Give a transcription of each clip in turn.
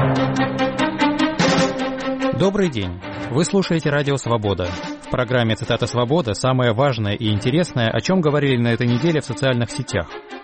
Добрый день. Вы слушаете Радио Свобода. В программе «Цитата Свобода» самое важное и интересное, о чем говорили на этой неделе в социальных сетях.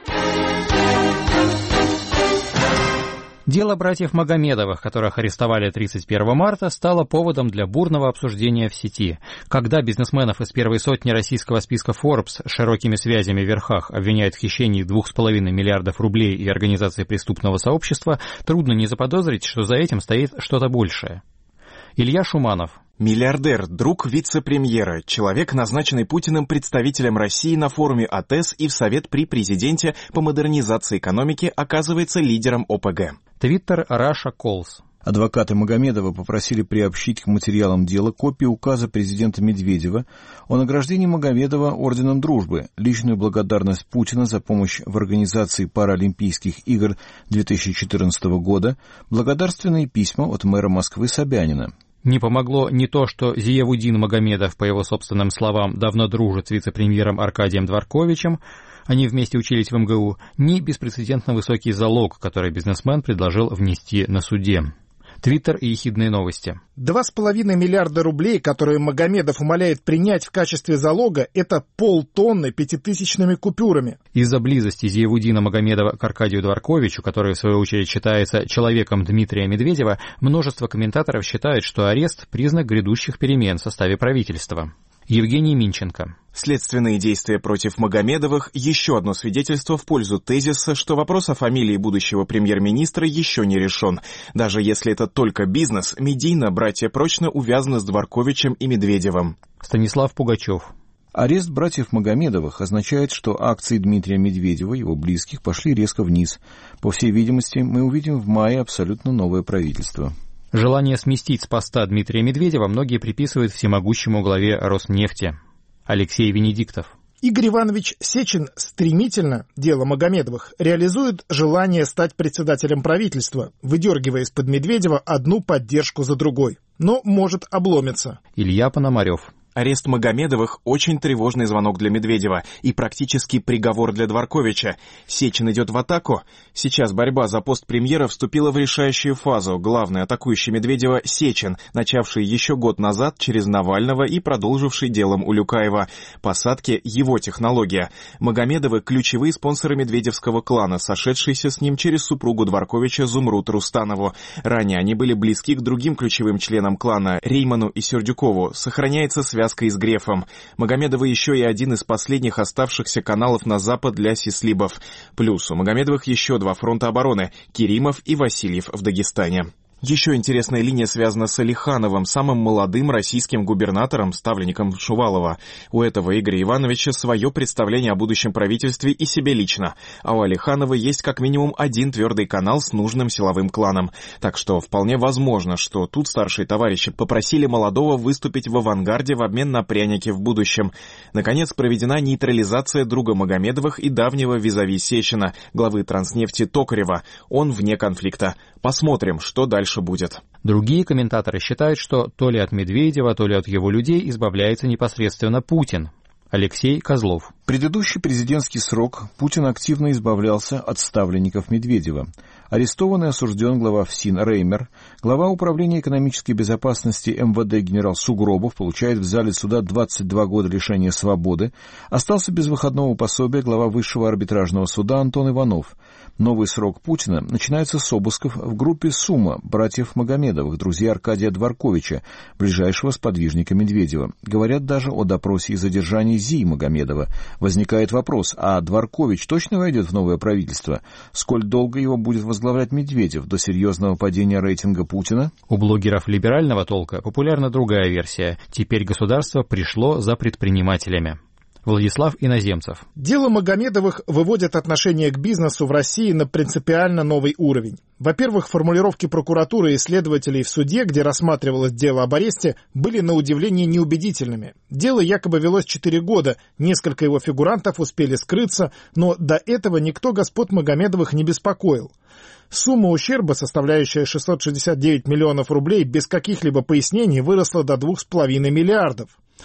Дело братьев Магомедовых, которых арестовали 31 марта, стало поводом для бурного обсуждения в сети. Когда бизнесменов из первой сотни российского списка Forbes с широкими связями в верхах обвиняют в хищении 2,5 миллиардов рублей и организации преступного сообщества, трудно не заподозрить, что за этим стоит что-то большее. Илья Шуманов. Миллиардер, друг вице-премьера, человек, назначенный Путиным представителем России на форуме АТЭС и в Совет при президенте по модернизации экономики, оказывается лидером ОПГ. Твиттер Раша Колс. Адвокаты Магомедова попросили приобщить к материалам дела копию указа президента Медведева о награждении Магомедова орденом Дружбы, личную благодарность Путина за помощь в организации Паралимпийских игр 2014 года, благодарственные письма от мэра Москвы Собянина. Не помогло ни то, что Зиявудин Магомедов, по его собственным словам, давно дружит с вице-премьером Аркадием Дворковичем, они вместе учились в МГУ, ни беспрецедентно высокий залог, который бизнесмен предложил внести на суде. Твиттер и ехидные новости. 2,5 миллиарда рублей, которые Магомедов умоляет принять в качестве залога, это полтонны пятитысячными купюрами. Из-за близости Зиявудина Магомедова к Аркадию Дворковичу, который в свою очередь считается человеком Дмитрия Медведева, множество комментаторов считают, что арест – признак грядущих перемен в составе правительства. Евгений Минченко. Следственные действия против Магомедовых – еще одно свидетельство в пользу тезиса, что вопрос о фамилии будущего премьер-министра еще не решен. Даже если это только бизнес, медийно братья прочно увязаны с Дворковичем и Медведевым. Станислав Пугачев. Арест братьев Магомедовых означает, что акции Дмитрия Медведева и его близких пошли резко вниз. По всей видимости, мы увидим в мае абсолютно новое правительство. Желание сместить с поста Дмитрия Медведева многие приписывают всемогущему главе Роснефти. Алексей Венедиктов. Игорь Иванович Сечин стремительно, дело Магомедовых, реализует желание стать председателем правительства, выдергивая из-под Медведева одну поддержку за другой. Но может обломиться. Илья Пономарев. Арест Магомедовых – очень тревожный звонок для Медведева и практически приговор для Дворковича. Сечин идет в атаку. Сейчас борьба за пост премьера вступила в решающую фазу. Главный атакующий Медведева – Сечин, начавший еще год назад через Навального и продолживший делом Улюкаева. Посадки – его технология. Магомедовы – ключевые спонсоры медведевского клана, сошедшиеся с ним через супругу Дворковича Зумруд Рустанову. Ранее они были близки к другим ключевым членам клана – Рейману и Сердюкову. Сохраняется связь с Грефом. Магомедовы еще и один из последних оставшихся каналов на Запад для сислибов. Плюс у Магомедовых еще два фронта обороны – Керимов и Васильев в Дагестане. Еще интересная линия связана с Алихановым, самым молодым российским губернатором, ставленником Шувалова. У этого Игоря Ивановича свое представление о будущем правительстве и себе лично. А у Алиханова есть как минимум один твердый канал с нужным силовым кланом. Так что вполне возможно, что тут старшие товарищи попросили молодого выступить в авангарде в обмен на пряники в будущем. Наконец, проведена нейтрализация друга Магомедовых и давнего визави Сечина, главы Транснефти Токарева. Он вне конфликта. Посмотрим, что дальше будет. Другие комментаторы считают, что то ли от Медведева, то ли от его людей избавляется непосредственно Путин. Алексей Козлов. Предыдущий президентский срок Путин активно избавлялся от ставленников Медведева. Арестован и осужден глава ФСИН Реймер, глава Управления экономической безопасности МВД генерал Сугробов получает в зале суда 22 года лишения свободы, остался без выходного пособия глава Высшего арбитражного суда Антон Иванов. Новый срок Путина начинается с обысков в группе «Сумма» братьев Магомедовых, друзей Аркадия Дворковича, ближайшего сподвижника Медведева. Говорят даже о допросе и задержании Зии Магомедова. Возникает вопрос, а Дворкович точно войдет в новое правительство? Сколь долго его будет возглавлять Медведев, до серьезного падения рейтинга Путина? У блогеров либерального толка популярна другая версия. Теперь государство пришло за предпринимателями. Владислав Иноземцев. Дело Магомедовых выводит отношение к бизнесу в России на принципиально новый уровень. Во-первых, формулировки прокуратуры и следователей в суде, где рассматривалось дело об аресте, были на удивление неубедительными. Дело якобы велось 4 года, несколько его фигурантов успели скрыться, но до этого никто господ Магомедовых не беспокоил. Сумма ущерба, составляющая 669 миллионов рублей, без каких-либо пояснений выросла до 2,5 миллиардов.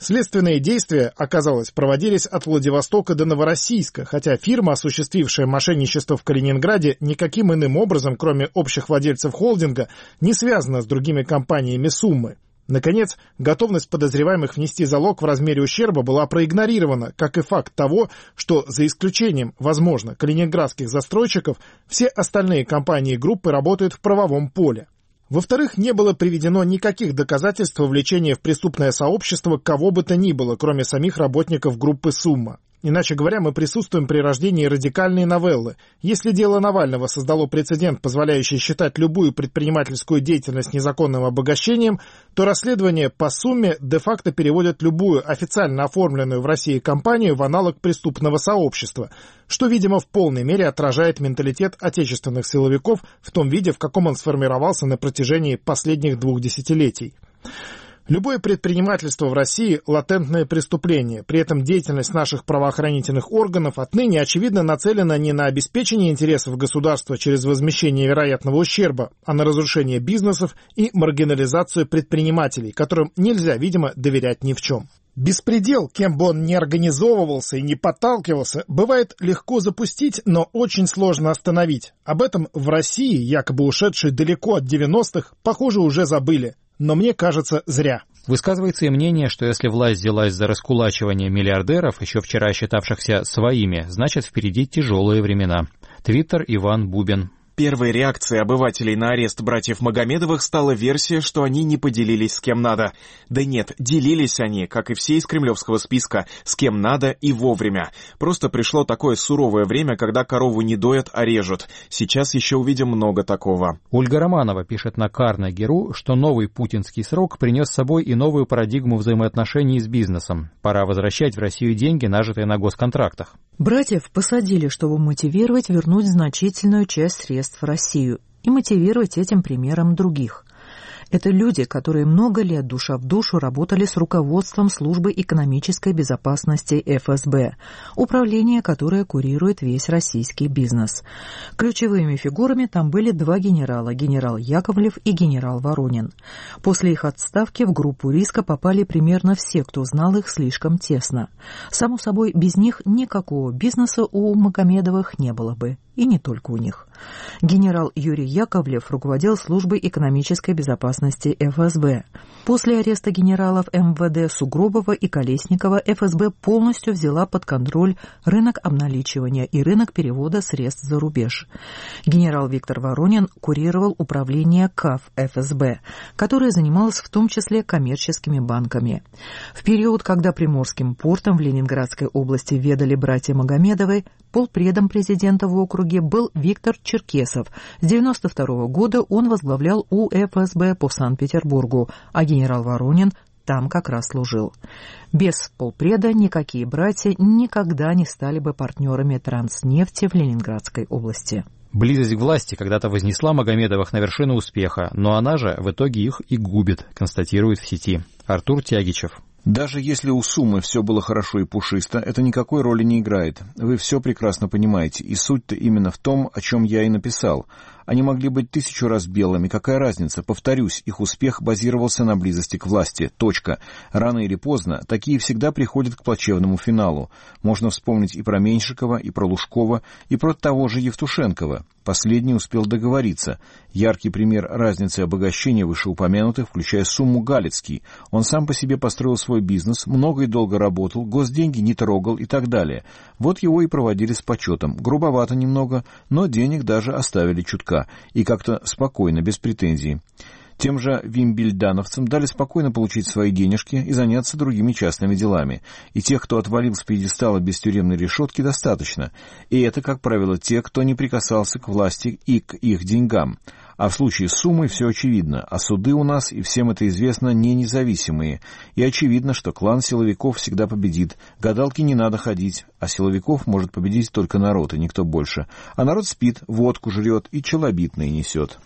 Следственные действия, оказалось, проводились от Владивостока до Новороссийска, хотя фирма, осуществившая мошенничество в Калининграде, никаким иным образом, кроме общих владельцев холдинга, не связана с другими компаниями суммы. Наконец, готовность подозреваемых внести залог в размере ущерба была проигнорирована, как и факт того, что, за исключением, возможно, калининградских застройщиков, все остальные компании группы работают в правовом поле. Во-вторых, не было приведено никаких доказательств вовлечения в преступное сообщество кого бы то ни было, кроме самих работников группы «Сумма». Иначе говоря, мы присутствуем при рождении радикальной новеллы. Если дело Навального создало прецедент, позволяющий считать любую предпринимательскую деятельность незаконным обогащением, то расследование по сумме де-факто переводит любую официально оформленную в России компанию в аналог преступного сообщества, что, видимо, в полной мере отражает менталитет отечественных силовиков в том виде, в каком он сформировался на протяжении последних 2 десятилетий. Любое предпринимательство в России – латентное преступление. При этом деятельность наших правоохранительных органов отныне, очевидно, нацелена не на обеспечение интересов государства через возмещение вероятного ущерба, а на разрушение бизнесов и маргинализацию предпринимателей, которым нельзя, видимо, доверять ни в чем. Беспредел, кем бы он ни организовывался и не подталкивался, бывает легко запустить, но очень сложно остановить. Об этом в России, якобы ушедшей далеко от 90-х, похоже, уже забыли. Но мне кажется, зря. Высказывается и мнение, что если власть взялась за раскулачивание миллиардеров, еще вчера считавшихся своими, значит впереди тяжелые времена. Твиттер Иван Бубин. Первой реакцией обывателей на арест братьев Магомедовых стала версия, что они не поделились с кем надо. Да нет, делились они, как и все из кремлевского списка, с кем надо и вовремя. Просто пришло такое суровое время, когда корову не доят, а режут. Сейчас еще увидим много такого. Ольга Романова пишет на Карнеги.ру, что новый путинский срок принес с собой и новую парадигму взаимоотношений с бизнесом. Пора возвращать в Россию деньги, нажитые на госконтрактах. Братьев посадили, чтобы мотивировать вернуть значительную часть средств в Россию и мотивировать этим примером других. Это люди, которые много лет душа в душу работали с руководством Службы экономической безопасности ФСБ, управление, которое курирует весь российский бизнес. Ключевыми фигурами там были 2 генерала, генерал Яковлев и генерал Воронин. После их отставки в группу риска попали примерно все, кто знал их слишком тесно. Само собой, без них никакого бизнеса у Магомедовых не было бы. И не только у них. Генерал Юрий Яковлев руководил Службой экономической безопасности ФСБ. После ареста генералов МВД Сугробова и Колесникова ФСБ полностью взяла под контроль рынок обналичивания и рынок перевода средств за рубеж. Генерал Виктор Воронин курировал управление КАФ ФСБ, которое занималось в том числе коммерческими банками. В период, когда Приморским портом в Ленинградской области ведали братья Магомедовы, полпредом президента в округе был Виктор Черкесов. С 1992 года он возглавлял УФСБ по Санкт-Петербургу, а генерал Воронин там как раз служил. Без полпреда никакие братья никогда не стали бы партнерами Транснефти в Ленинградской области. Близость к власти когда-то вознесла Магомедовых на вершину успеха, но она же в итоге их и губит, констатирует в сети Артур Тягичев. Даже если у Суммы все было хорошо и пушисто, это никакой роли не играет. Вы все прекрасно понимаете, и суть-то именно в том, о чем я и написал. Они могли быть 1000 раз белыми, какая разница? Повторюсь, их успех базировался на близости к власти. Точка. Рано или поздно такие всегда приходят к плачевному финалу. Можно вспомнить и про Меньшикова, и про Лужкова, и про того же Евтушенкова. Последний успел договориться. Яркий пример разницы обогащения вышеупомянутых, включая Сумму, Галицкий. Он сам по себе построил свой бизнес, много и долго работал, госденьги не трогал и так далее. Вот его и проводили с почетом. Грубовато немного, но денег даже оставили чутка. И как-то спокойно, без претензий. Тем же вимбельдановцам дали спокойно получить свои денежки и заняться другими частными делами. И тех, кто отвалил с пьедестала без тюремной решетки, достаточно. И это, как правило, те, кто не прикасался к власти и к их деньгам. А в случае с Суммой все очевидно, а суды у нас, и всем это известно, не независимые. И очевидно, что клан силовиков всегда победит. Гадалки не надо ходить, а силовиков может победить только народ, и никто больше. А народ спит, водку жрет и челобитные несет.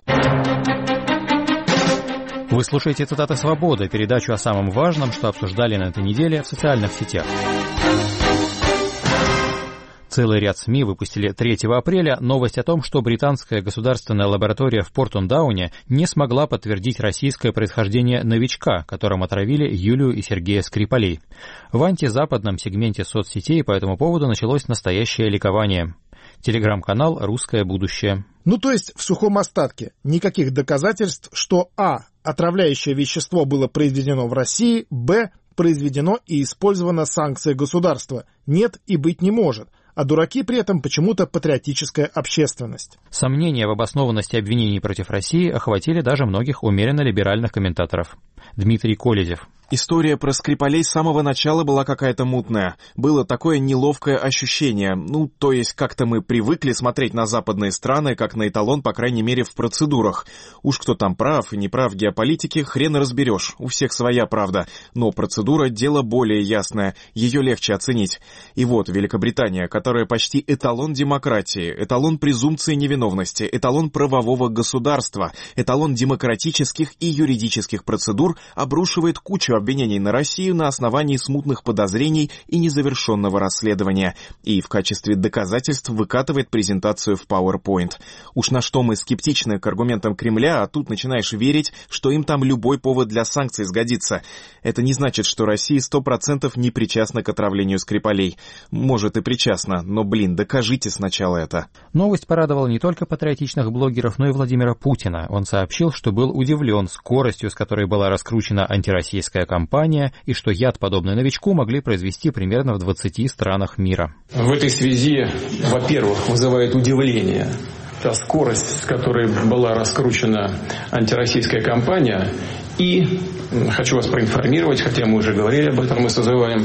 Вы слушаете «Цитаты свободы», передачу о самом важном, что обсуждали на этой неделе в социальных сетях. Целый ряд СМИ выпустили 3 апреля новость о том, что британская государственная лаборатория в Портондауне не смогла подтвердить российское происхождение новичка, которым отравили Юлию и Сергея Скрипалей. В антизападном сегменте соцсетей по этому поводу началось настоящее ликование. Телеграм-канал «Русское будущее». То есть в сухом остатке никаких доказательств, что а. отравляющее вещество было произведено в России, б. произведено и использовано санкцией государства, нет и быть не может, а дураки при этом почему-то патриотическая общественность. Сомнения в обоснованности обвинений против России охватили даже многих умеренно-либеральных комментаторов. Дмитрий Колезев. История про Скрипалей с самого начала была какая-то мутная. Было такое неловкое ощущение. То есть как-то мы привыкли смотреть на западные страны, как на эталон, по крайней мере, в процедурах. Уж кто там прав и не прав в геополитике, хрен разберешь. У всех своя правда. Но процедура — дело более ясное. Ее легче оценить. И вот Великобритания, которая почти эталон демократии, эталон презумпции невиновности, эталон правового государства, эталон демократических и юридических процедур, обрушивает кучу обвинений на Россию на основании смутных подозрений и незавершенного расследования, и в качестве доказательств выкатывает презентацию в PowerPoint. Уж на что мы скептичны к аргументам Кремля, а тут начинаешь верить, что им там любой повод для санкций сгодится. Это не значит, что Россия 100% не причастна к отравлению Скрипалей. Может и причастна, но, докажите сначала это. Новость порадовала не только патриотичных блогеров, но и Владимира Путина. Он сообщил, что был удивлен скоростью, с которой была раскручена антироссийская кампания, и что яд, подобный новичку, могли произвести примерно в 20 странах мира. В этой связи, во-первых, вызывает удивление та скорость, с которой была раскручена антироссийская кампания. И хочу вас проинформировать, хотя мы уже говорили об этом, мы созываем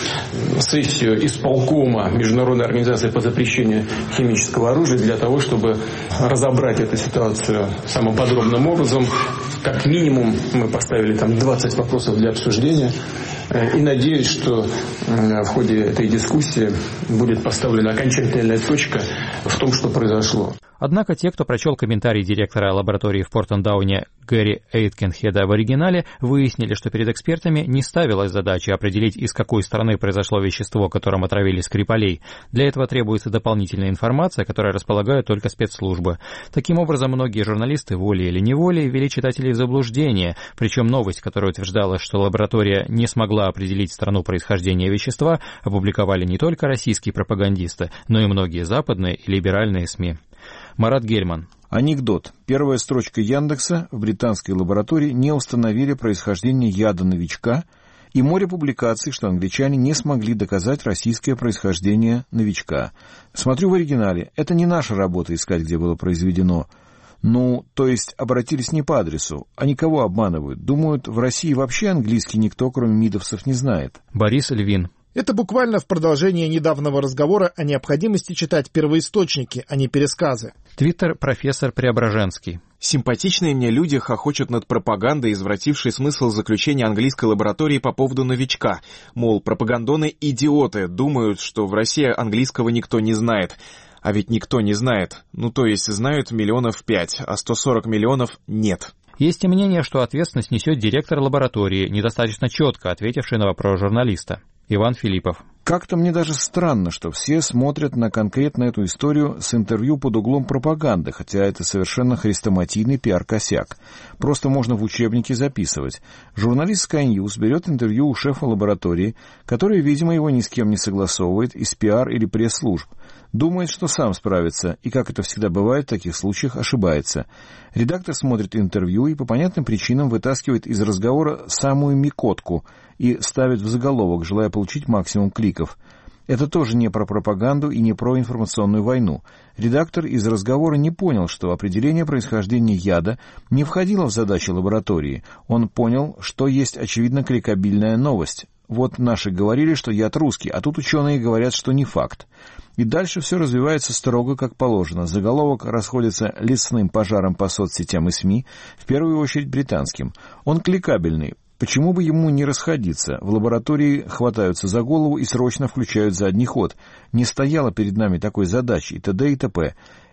сессию исполкома Международной организации по запрещению химического оружия для того, чтобы разобрать эту ситуацию самым подробным образом. Как минимум мы поставили там 20 вопросов для обсуждения. И надеюсь, что в ходе этой дискуссии будет поставлена окончательная точка в том, что произошло. Однако те, кто прочел комментарий директора лаборатории в Портондауне Гэри Эйткинхеда в оригинале, выяснили, что перед экспертами не ставилась задача определить, из какой страны произошло вещество, которым отравили Скрипалей. Для этого требуется дополнительная информация, которой располагают только спецслужбы. Таким образом, многие журналисты волей или неволей ввели читателей в заблуждение, причем новость, которая утверждала, что лаборатория не смогла определить страну происхождения вещества, опубликовали не только российские пропагандисты, но и многие западные и либеральные СМИ. Марат Гельман. Анекдот. Первая строчка Яндекса: в британской лаборатории не установили происхождение яда новичка, и море публикаций, что англичане не смогли доказать российское происхождение новичка. Смотрю в оригинале. Это не наша работа искать, где было произведено. То есть обратились не по адресу, а никого обманывают. Думают, в России вообще английский никто, кроме мидовцев, не знает. Борис Львин. Это буквально в продолжение недавнего разговора о необходимости читать первоисточники, а не пересказы. Твиттер профессор Преображенский. Симпатичные мне люди хохочут над пропагандой, извратившей смысл заключения английской лаборатории по поводу новичка. Мол, пропагандоны идиоты, думают, что в России английского никто не знает. А ведь никто не знает. То есть знают 5 миллионов, а 140 миллионов нет. Есть и мнение, что ответственность несет директор лаборатории, недостаточно четко ответивший на вопрос журналиста. Иван Филиппов. Как-то мне даже странно, что все смотрят на конкретно эту историю с интервью под углом пропаганды, хотя это совершенно хрестоматийный пиар-косяк. Просто можно в учебнике записывать. Журналист Sky News берет интервью у шефа лаборатории, который, видимо, его ни с кем не согласовывает из пиар- или пресс-служб. Думает, что сам справится, и, как это всегда бывает в таких случаях, ошибается. Редактор смотрит интервью и по понятным причинам вытаскивает из разговора самую микотку и ставит в заголовок, желая получить максимум кликов. Это тоже не про пропаганду и не про информационную войну. Редактор из разговора не понял, что определение происхождения яда не входило в задачи лаборатории. Он понял, что есть очевидно кликабельная новость. Вот наши говорили, что яд русский, а тут ученые говорят, что не факт. И дальше все развивается строго как положено. Заголовок расходится лесным пожаром по соцсетям и СМИ, в первую очередь британским. Он кликабельный. Почему бы ему не расходиться? В лаборатории хватаются за голову и срочно включают задний ход. Не стояло перед нами такой задачи и т.д. и т.п.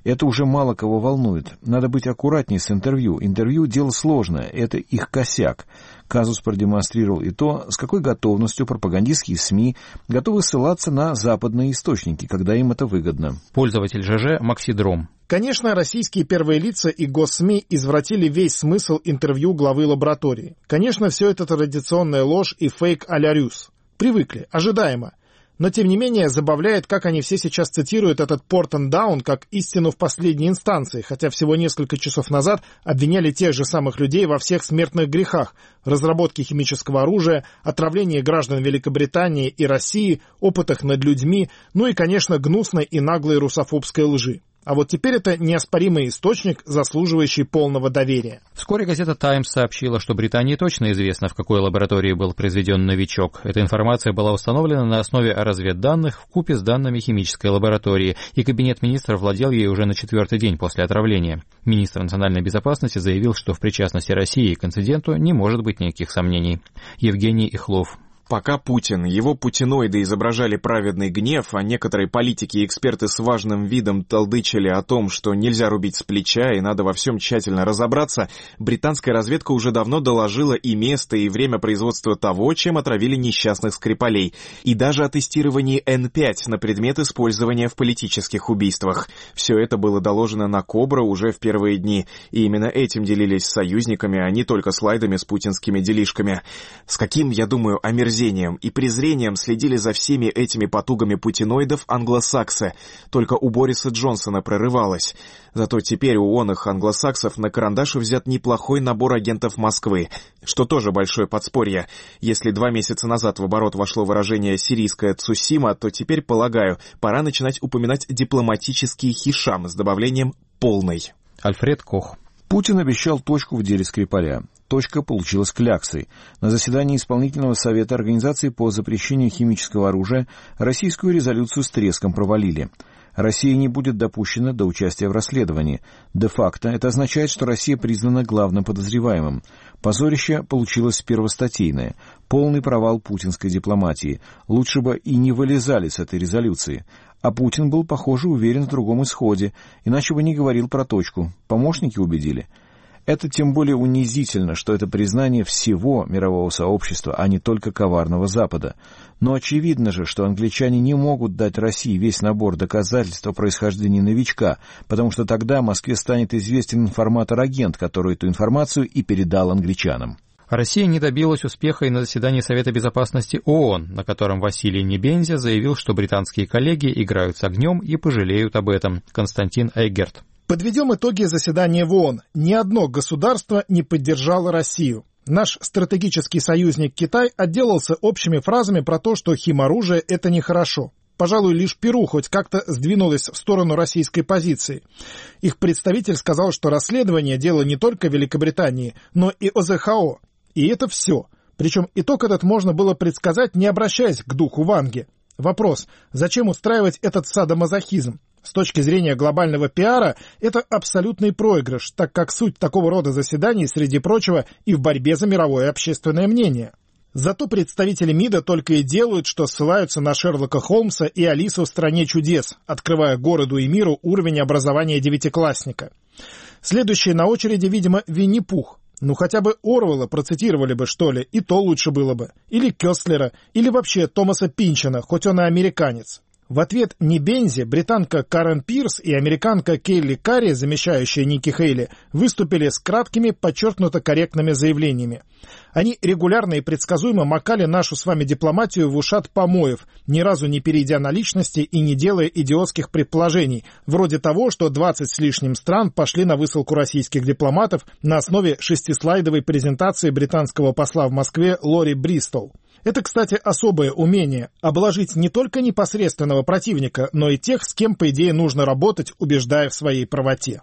Это уже мало кого волнует. Надо быть аккуратнее с интервью. Интервью – дело сложное, это их косяк. Казус продемонстрировал и то, с какой готовностью пропагандистские СМИ готовы ссылаться на западные источники, когда им это выгодно. Пользователь ЖЖ Максидром. Конечно, российские первые лица и госсми извратили весь смысл интервью главы лаборатории. Конечно, все это традиционная ложь и фейк а-ля Рюс. Привыкли, ожидаемо. Но, тем не менее, забавляет, как они все сейчас цитируют этот Портон Даун как истину в последней инстанции, хотя всего несколько часов назад обвиняли тех же самых людей во всех смертных грехах – разработке химического оружия, отравлении граждан Великобритании и России, опытах над людьми, ну и, конечно, гнусной и наглой русофобской лжи. А вот теперь это неоспоримый источник, заслуживающий полного доверия. Вскоре газета «Таймс» сообщила, что Британии точно известно, в какой лаборатории был произведен новичок. Эта информация была установлена на основе разведданных вкупе с данными химической лаборатории, и Кабинет министров владел ей уже на 4-й день после отравления. Министр национальной безопасности заявил, что в причастности России к инциденту не может быть никаких сомнений. Евгений Ихлов. Пока Путин, его путиноиды изображали праведный гнев, а некоторые политики и эксперты с важным видом толдычили о том, что нельзя рубить с плеча и надо во всем тщательно разобраться, британская разведка уже давно доложила и место, и время производства того, чем отравили несчастных Скрипалей, и даже о тестировании N5 на предмет использования в политических убийствах. Все это было доложено на Кобра уже в первые дни, и именно этим делились с союзниками, а не только слайдами с путинскими делишками. С каким, я думаю, омерзением и презрением следили за всеми этими потугами путиноидов англосаксы. Только у Бориса Джонсона прорывалось. Зато теперь у оных англосаксов на карандаш взят неплохой набор агентов Москвы, что тоже большое подспорье. Если 2 месяца назад в оборот вошло выражение «сирийская Цусима», то теперь, полагаю, пора начинать упоминать дипломатический хишам с добавлением «полный». Альфред Кох. Путин обещал точку в деле Скрипаля. Точка получилась кляксой. На заседании Исполнительного совета Организации по запрещению химического оружия российскую резолюцию с треском провалили. Россия не будет допущена до участия в расследовании. Де-факто это означает, что Россия признана главным подозреваемым. Позорище получилось первостатейное. Полный провал путинской дипломатии. Лучше бы и не вылезали с этой резолюции. А Путин был, похоже, уверен в другом исходе, иначе бы не говорил про точку. Помощники убедили. Это тем более унизительно, что это признание всего мирового сообщества, а не только коварного Запада. Но очевидно же, что англичане не могут дать России весь набор доказательств о происхождении новичка, потому что тогда Москве станет известен информатор-агент, который эту информацию и передал англичанам. Россия не добилась успеха и на заседании Совета безопасности ООН, на котором Василий Небензя заявил, что британские коллеги играют с огнем и пожалеют об этом. Константин Эйгерт. Подведем итоги заседания в ООН. Ни одно государство не поддержало Россию. Наш стратегический союзник Китай отделался общими фразами про то, что химоружие – это нехорошо. Пожалуй, лишь Перу хоть как-то сдвинулось в сторону российской позиции. Их представитель сказал, что расследование – дело не только Великобритании, но и ОЗХО. И это все. Причем итог этот можно было предсказать, не обращаясь к духу Ванги. Вопрос – зачем устраивать этот садомазохизм? С точки зрения глобального пиара, это абсолютный проигрыш, так как суть такого рода заседаний, среди прочего, и в борьбе за мировое общественное мнение. Зато представители МИДа только и делают, что ссылаются на Шерлока Холмса и Алису в «Стране чудес», открывая городу и миру уровень образования девятиклассника. Следующий на очереди, видимо, Винни-Пух. Ну хотя бы Орвелла процитировали бы, что ли, и то лучше было бы. Или Кёстлера, или вообще Томаса Пинчина, хоть он и американец. В ответ Небензи британка Карен Пирс и американка Келли Карри, замещающая Ники Хейли, выступили с краткими, подчеркнуто корректными заявлениями. Они регулярно и предсказуемо макали нашу с вами дипломатию в ушат помоев, ни разу не перейдя на личности и не делая идиотских предположений, вроде того, что 20 с лишним стран пошли на высылку российских дипломатов на основе 6-слайдовой презентации британского посла в Москве Лори Бристоу. Это, кстати, особое умение – обложить не только непосредственного противника, но и тех, с кем, по идее, нужно работать, убеждая в своей правоте.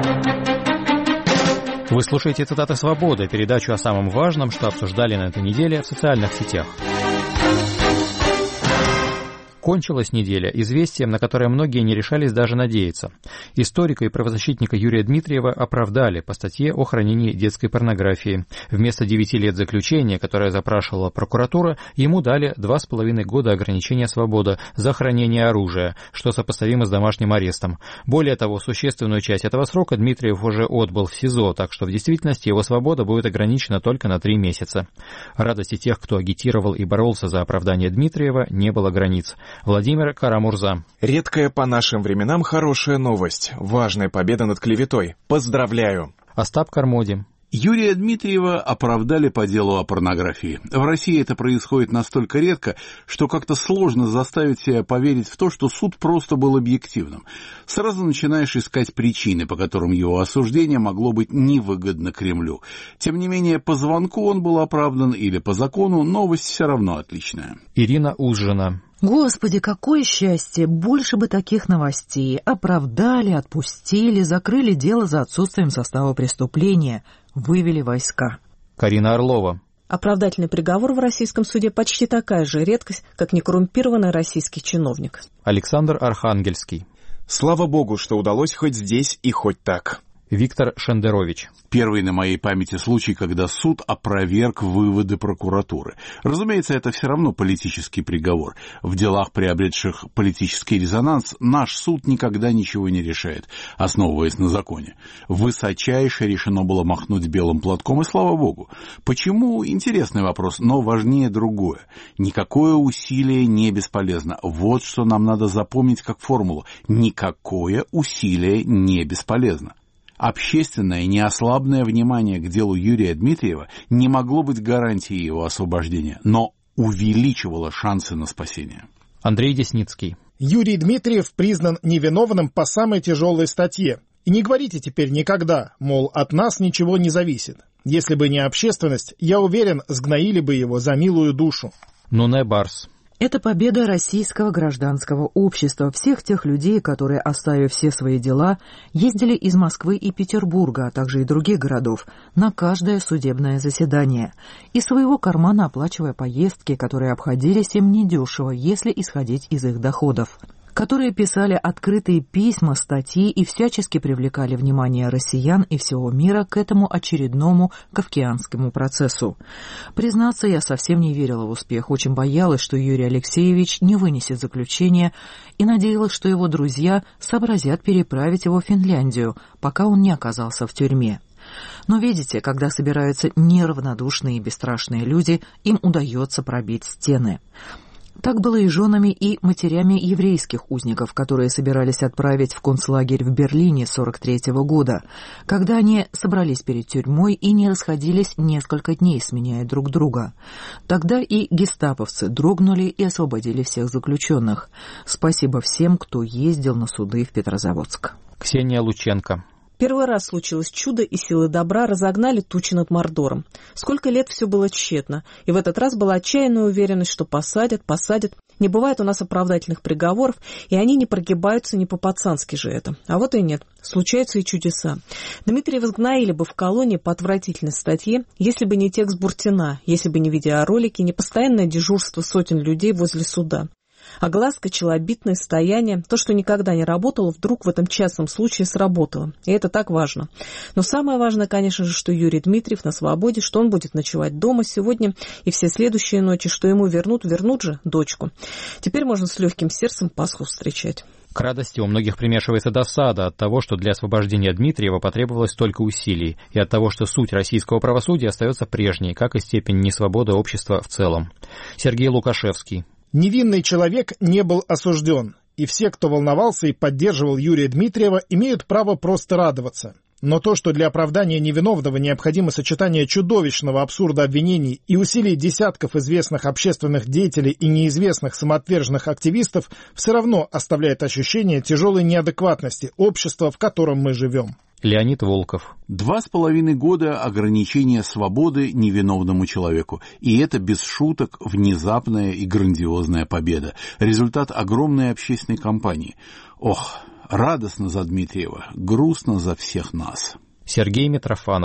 Вы слушаете «Цитаты свободы», передачу о самом важном, что обсуждали на этой неделе в социальных сетях. Кончилась неделя известием, на которое многие не решались даже надеяться. Историка и правозащитника Юрия Дмитриева оправдали по статье о хранении детской порнографии. Вместо 9 лет заключения, которое запрашивала прокуратура, ему дали 2,5 года ограничения свободы за хранение оружия, что сопоставимо с домашним арестом. Более того, существенную часть этого срока Дмитриев уже отбыл в СИЗО, так что в действительности его свобода будет ограничена только на 3 месяца. Радости тех, кто агитировал и боролся за оправдание Дмитриева, не было границ. Владимир Карамурза. Редкая по нашим временам хорошая новость. Важная победа над клеветой. Поздравляю. Остап Кармоди. Юрия Дмитриева оправдали по делу о порнографии. В России это происходит настолько редко, что как-то сложно заставить себя поверить в то, что суд просто был объективным. Сразу начинаешь искать причины, по которым его осуждение могло быть невыгодно Кремлю. Тем не менее, по звонку он был оправдан или по закону, новость все равно отличная. Ирина Узжина. Господи, какое счастье! Больше бы таких новостей. Оправдали, отпустили, закрыли дело за отсутствием состава преступления, вывели войска. Карина Орлова. Оправдательный приговор в российском суде почти такая же редкость, как некоррумпированный российский чиновник. Александр Архангельский. Слава богу, что удалось хоть здесь и хоть так. Виктор Шендерович. Первый на моей памяти случай, когда суд опроверг выводы прокуратуры. Разумеется, это все равно политический приговор. В делах, приобретших политический резонанс, наш суд никогда ничего не решает, основываясь на законе. Высочайше решено было махнуть белым платком, и слава богу. Почему? Интересный вопрос, но важнее другое. Никакое усилие не бесполезно. Вот что нам надо запомнить как формулу. Никакое усилие не бесполезно. Общественное неослабное внимание к делу Юрия Дмитриева не могло быть гарантией его освобождения, но увеличивало шансы на спасение. Андрей Десницкий. Юрий Дмитриев признан невиновным по самой тяжелой статье. И не говорите теперь никогда, мол, от нас ничего не зависит. Если бы не общественность, я уверен, сгноили бы его за милую душу. Нуне Барс. Это победа российского гражданского общества, всех тех людей, которые, оставив все свои дела, ездили из Москвы и Петербурга, а также и других городов, на каждое судебное заседание, из своего кармана оплачивая поездки, которые обходились им недешево, если исходить из их доходов, которые писали открытые письма, статьи и всячески привлекали внимание россиян и всего мира к этому очередному кафкианскому процессу. Признаться, я совсем не верила в успех, очень боялась, что Юрий Алексеевич не вынесет заключения, и надеялась, что его друзья сообразят переправить его в Финляндию, пока он не оказался в тюрьме. Но видите, когда собираются неравнодушные и бесстрашные люди, им удается пробить стены. Так было и женами и матерями еврейских узников, которые собирались отправить в концлагерь в Берлине 1943 года, когда они собрались перед тюрьмой и не расходились несколько дней, сменяя друг друга. Тогда и гестаповцы дрогнули и освободили всех заключенных. Спасибо всем, кто ездил на суды в Петрозаводск. Ксения Лученко. Первый раз случилось чудо, и силы добра разогнали тучи над Мордором. Сколько лет все было тщетно, и в этот раз была отчаянная уверенность, что посадят. Не бывает у нас оправдательных приговоров, и они не прогибаются не по-пацански же это. А вот и нет. Случаются и чудеса. Дмитриева сгноили бы в колонии по отвратительной статье, если бы не текст Буртина, если бы не видеоролики, не постоянное дежурство сотен людей возле суда. Огласка, челобитное стояние, то, что никогда не работало, вдруг в этом частном случае сработало. И это так важно. Но самое важное, конечно же, что Юрий Дмитриев на свободе, что он будет ночевать дома сегодня и все следующие ночи, что ему вернут же дочку. Теперь можно с легким сердцем Пасху встречать. К радости у многих примешивается досада от того, что для освобождения Дмитриева потребовалось столько усилий, и от того, что суть российского правосудия остается прежней, как и степень несвободы общества в целом. Сергей Лукашевский. Невинный человек не был осужден, и все, кто волновался и поддерживал Юрия Дмитриева, имеют право просто радоваться. Но то, что для оправдания невиновного необходимо сочетание чудовищного абсурда обвинений и усилий десятков известных общественных деятелей и неизвестных самоотверженных активистов, все равно оставляет ощущение тяжелой неадекватности общества, в котором мы живем. Леонид Волков. 2,5 года ограничения свободы невиновному человеку. И это, без шуток, внезапная и грандиозная победа. Результат огромной общественной кампании. Ох, радостно за Дмитриева, грустно за всех нас. Сергей Митрофанов.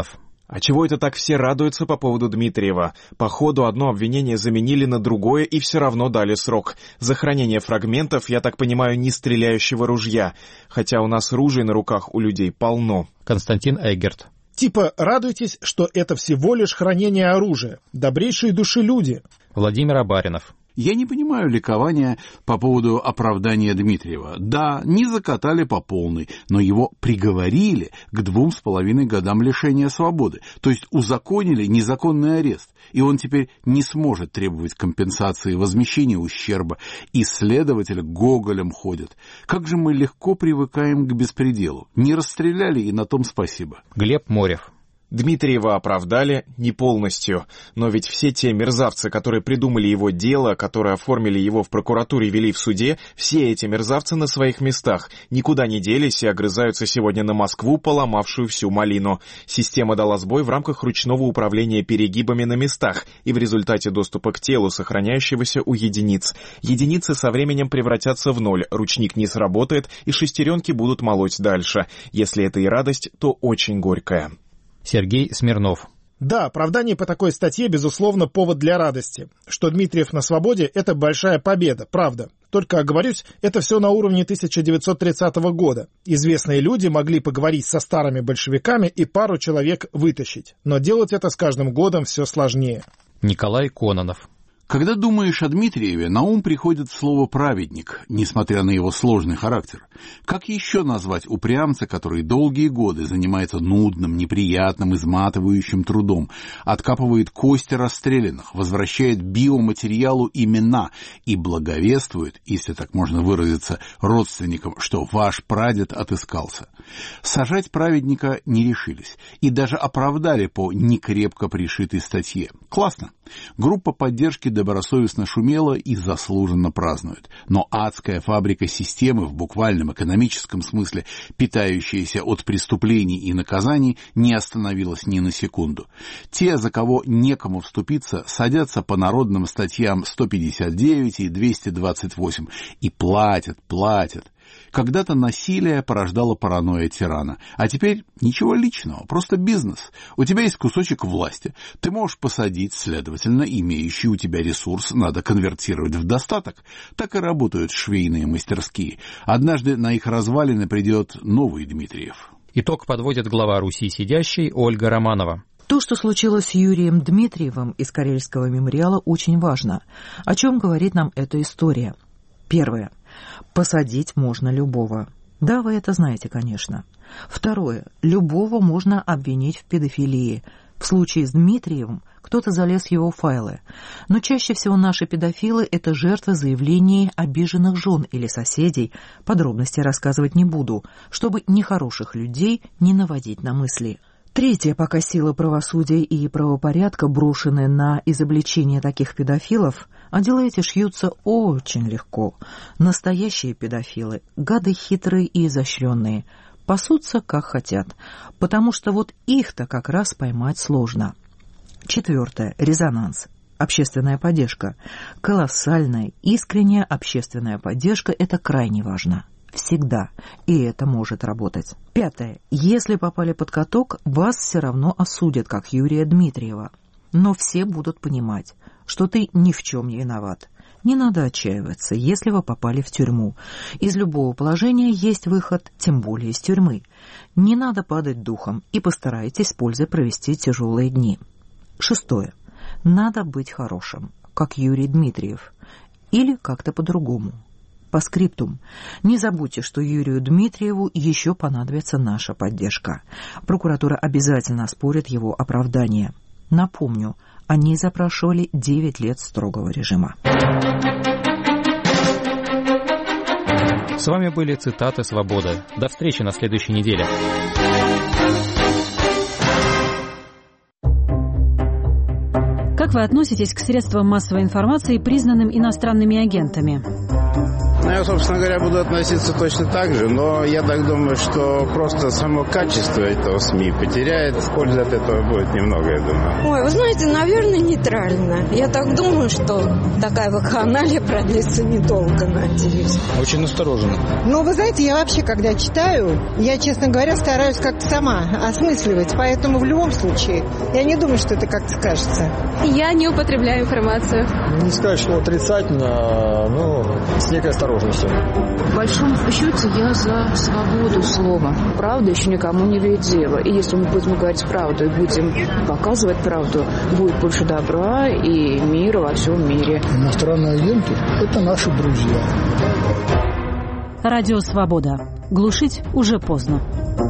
А чего это так все радуются по поводу Дмитриева? Походу, одно обвинение заменили на другое и все равно дали срок. За хранение фрагментов, я так понимаю, не стреляющего ружья. Хотя у нас ружей на руках у людей полно. Константин Эггерт. Типа, радуйтесь, что это всего лишь хранение оружия. Добрейшие души люди. Владимир Абаринов. Я не понимаю ликования по поводу оправдания Дмитриева. Да, не закатали по полной, но его приговорили к 2,5 годам лишения свободы. То есть узаконили незаконный арест. И он теперь не сможет требовать компенсации, возмещения ущерба. И следователи гоголем ходят. Как же мы легко привыкаем к беспределу. Не расстреляли, и на том спасибо. Глеб Морев. Дмитриева оправдали не полностью, но ведь все те мерзавцы, которые придумали его дело, которые оформили его в прокуратуре и вели в суде, все эти мерзавцы на своих местах, никуда не делись и огрызаются сегодня на Москву, поломавшую всю малину. Система дала сбой в рамках ручного управления перегибами на местах и в результате доступа к телу, сохраняющегося у единиц. Единицы со временем превратятся в ноль, ручник не сработает и шестеренки будут молоть дальше. Если это и радость, то очень горькая. Сергей Смирнов. Да, оправдание по такой статье, безусловно, повод для радости. Что Дмитриев на свободе – это большая победа, правда. Только, оговорюсь, это все на уровне 1930 года. Известные люди могли поговорить со старыми большевиками и пару человек вытащить. Но делать это с каждым годом все сложнее. Николай Кононов. Когда думаешь о Дмитриеве, на ум приходит слово «праведник», несмотря на его сложный характер. Как еще назвать упрямца, который долгие годы занимается нудным, неприятным, изматывающим трудом, откапывает кости расстрелянных, возвращает биоматериалу имена и благовествует, если так можно выразиться, родственникам, что ваш прадед отыскался? Сажать праведника не решились и даже оправдали по некрепко пришитой статье. Классно. Группа поддержки добросовестно шумела и заслуженно празднует. Но адская фабрика системы, в буквальном экономическом смысле, питающаяся от преступлений и наказаний, не остановилась ни на секунду. Те, за кого некому вступиться, садятся по народным статьям 159 и 228 и платят. Когда-то насилие порождало паранойя тирана, а теперь ничего личного, просто бизнес. У тебя есть кусочек власти, ты можешь посадить, следовательно, имеющий у тебя ресурс надо конвертировать в достаток. Так и работают швейные мастерские. Однажды на их развалины придет новый Дмитриев. Итог подводит глава Руси сидящей Ольга Романова. То, что случилось с Юрием Дмитриевым из Карельского мемориала, очень важно. О чем говорит нам эта история? Первое. Посадить можно любого. Да, вы это знаете, конечно. Второе. Любого можно обвинить в педофилии. В случае с Дмитриевым кто-то залез в его файлы. Но чаще всего наши педофилы – это жертвы заявлений обиженных жен или соседей. Подробности рассказывать не буду, чтобы нехороших людей не наводить на мысли. Третье, пока силы правосудия и правопорядка брошены на изобличение таких педофилов, а дела эти шьются очень легко. Настоящие педофилы, гады хитрые и изощренные, пасутся как хотят, потому что вот их-то как раз поймать сложно. Четвертое. Резонанс. Общественная поддержка. Колоссальная, искренняя общественная поддержка – это крайне важно. Всегда. И это может работать. Пятое. Если попали под каток, вас все равно осудят, как Юрия Дмитриева. Но все будут понимать, что ты ни в чем не виноват. Не надо отчаиваться, если вы попали в тюрьму. Из любого положения есть выход, тем более из тюрьмы. Не надо падать духом и постарайтесь с пользой провести тяжелые дни. Шестое. Надо быть хорошим, как Юрий Дмитриев. Или как-то по-другому. По скриптум. Не забудьте, что Юрию Дмитриеву еще понадобится наша поддержка. Прокуратура обязательно оспорит его оправдание. Напомню, они запрашивали 9 лет строгого режима. С вами были цитаты «Свободы». До встречи на следующей неделе. Как вы относитесь к средствам массовой информации, признанным иностранными агентами? Я, собственно говоря, буду относиться точно так же, но я так думаю, что просто само качество этого СМИ потеряет, пользы от этого будет немного, я думаю. Ой, вы знаете, наверное, нейтрально. Я так думаю, что такая вакханалия продлится недолго, надеюсь. Очень настороженно. Ну, вы знаете, я вообще, когда читаю, я, честно говоря, стараюсь как-то сама осмысливать, поэтому в любом случае я не думаю, что это как-то скажется. Я не употребляю информацию. Не сказать, что отрицательно, но с некой осторожностью. В большом счете я за свободу слова. Правда еще никому не имеет дела. И если мы будем говорить правду и будем показывать правду, будет больше добра и мира во всем мире. Иностранные агенты – это наши друзья. Радио «Свобода». Глушить уже поздно.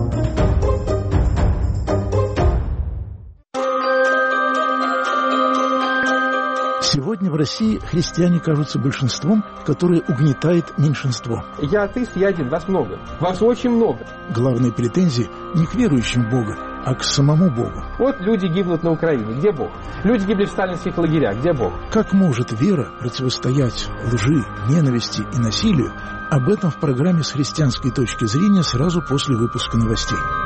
Сегодня в России христиане кажутся большинством, которое угнетает меньшинство. Я атеист, я один, вас много. Вас очень много. Главные претензии не к верующим в Бога, а к самому Богу. Вот люди гибнут на Украине. Где Бог? Люди гибли в сталинских лагерях. Где Бог? Как может вера противостоять лжи, ненависти и насилию? Об этом в программе «С христианской точки зрения» сразу после выпуска новостей.